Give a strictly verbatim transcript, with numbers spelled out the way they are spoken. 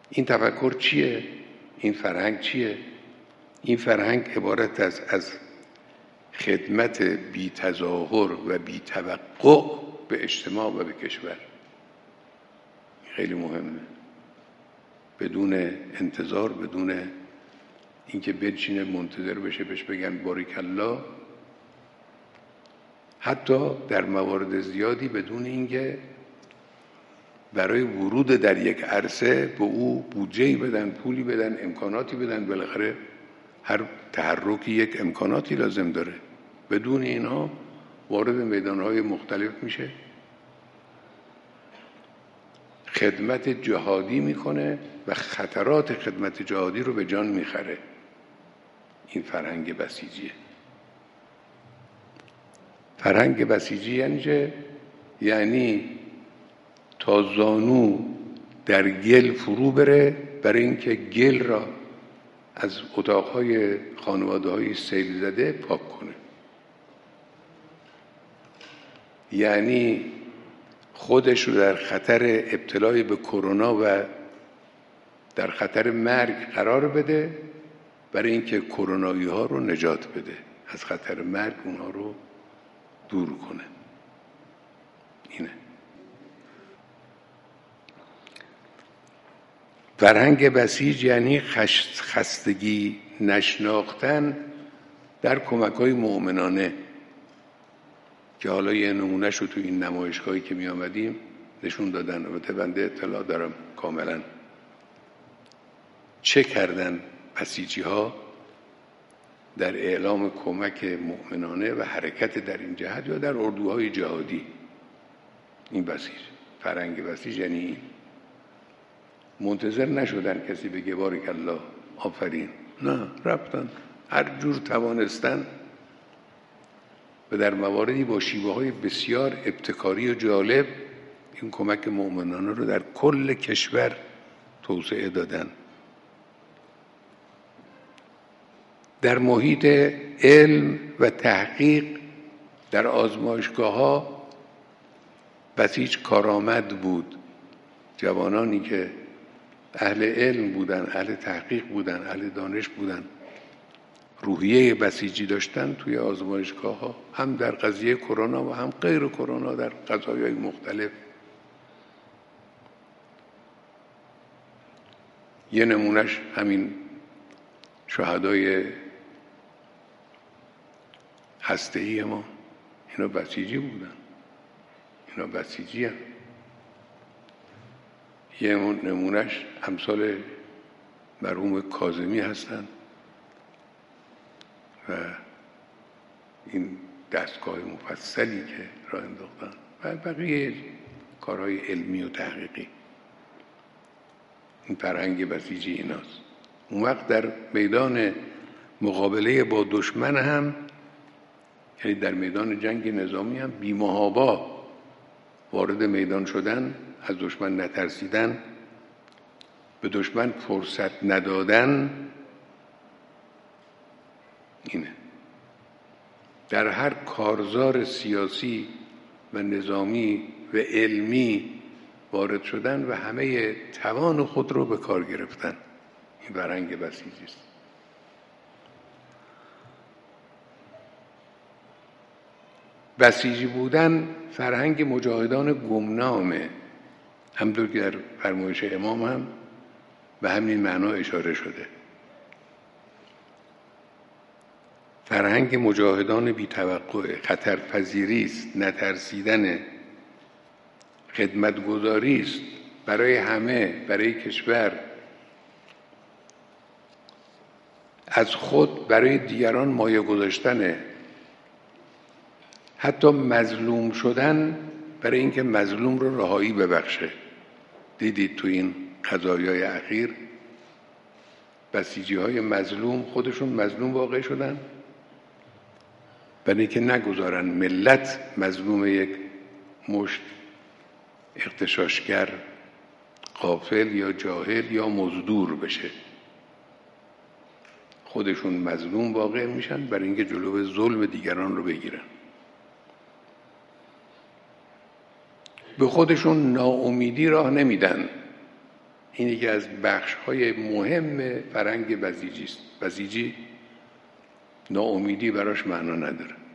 این تفکر چیه؟ این فرهنگ چیه؟ این فرهنگ عبارت از از خدمت بی تظاهر و بی توقع به اجتماع و به کشور. خیلی مهمه. بدون انتظار، بدون اینکه بچینه منتظر بشه بهش بگن باریکالله، حتی در موارد زیادی بدون اینکه برای ورود در یک عرصه به او بودجه‌ای بدن، پولی بدن، امکاناتی بدن. بالاخره هر تحرکی یک امکاناتی لازم داره. بدون اینها وارد میدانهای مختلف میشه، خدمت جهادی میکنه و خطرات خدمت جهادی رو به جان میخره. این فرهنگ بسیجیه. فرهنگ بسیجی یعنی چه؟ یعنی تا زانو در گل فرو بره برای اینکه گل را از اتاقهای خانواده‌های سیل زده پاک کنه. یعنی خودش رو در خطر ابتلای به کرونا و در خطر مرگ قرار بده برای اینکه کرونایی ها رو نجات بده، از خطر مرگ اونها رو دور کنه. اینه فرهنگ بسیج، یعنی خستگی نشناختن در کمک‌های مؤمنانه که حالا یه نمونه‌ش رو تو این نمایشگاهی که می آمدیم نشون دادن. البته بنده اطلاع دارم کاملا چه کردن بسیجی ها در اعلام کمک مؤمنانه و حرکت در این جهت یا در اردوهای جهادی. این بسیج، فرهنگ بسیج یعنی این. منتظر نشدن کسی بگه باریکالله آفرین، نه، رفتن هر جور توانستن و در مواردی با شیوه های بسیار ابتکاری و جالب این کمک مؤمنانه رو در کل کشور توسعه دادن. در محیط علم و تحقیق در آزمایشگاه ها بسیج کارآمد بود. جوانانی که اهل علم بودن، اهل تحقیق بودن، اهل دانش بودن، روحیه بسیجی داشتن توی آزمایشگاه ها، هم در قضیه کرونا و هم غیر کرونا در قضایای مختلف. یه نمونهش همین شهدای هسته‌ای ما، اینا بسیجی بودن، اینا بسیجی هم. یه نمونهش امثال مرحوم کاظمی هستن و این دستگاه مفصلی که راه انداختن و بقیه کارهای علمی و تحقیقی. این فرهنگ بسیجی ایناست. اون وقت در میدان مقابله با دشمن هم، یعنی در میدان جنگ نظامی هم، بی‌محابا وارد میدان شدن، از دشمن نترسیدن، به دشمن فرصت ندادن. اینه در هر کارزار سیاسی و نظامی و علمی وارد شدن و همه توان خود رو به کار گرفتن. این فرهنگ بسیجی است. بسیجی بودن فرهنگ مجاهدان گمنامه، همونطور که در فرمایش امام هم به همین معنا اشاره شده. فرهنگ مجاهدان بی توقع، خطرپذیری است، نترسیدن، خدمتگزاری است برای همه، برای کشور، از خود برای دیگران مایه گذاشتنه، حتی مظلوم شدن برای اینکه مظلوم رو رهایی ببخشه. دیدید تو این قضایای اخیر بسیجی های مظلوم خودشون مظلوم واقع شدن برای اینکه نگذارن ملت مظلوم یک مشت اغتشاشگر، غافل یا جاهل یا مزدور بشه. خودشون مظلوم واقع میشن برای اینکه جلو ظلم دیگران رو بگیرن. به خودشون ناامیدی راه نمیدن. این یکی از بخش‌های مهم فرهنگ بسیجی است. بسیجی ناامیدی براش معنا نداره.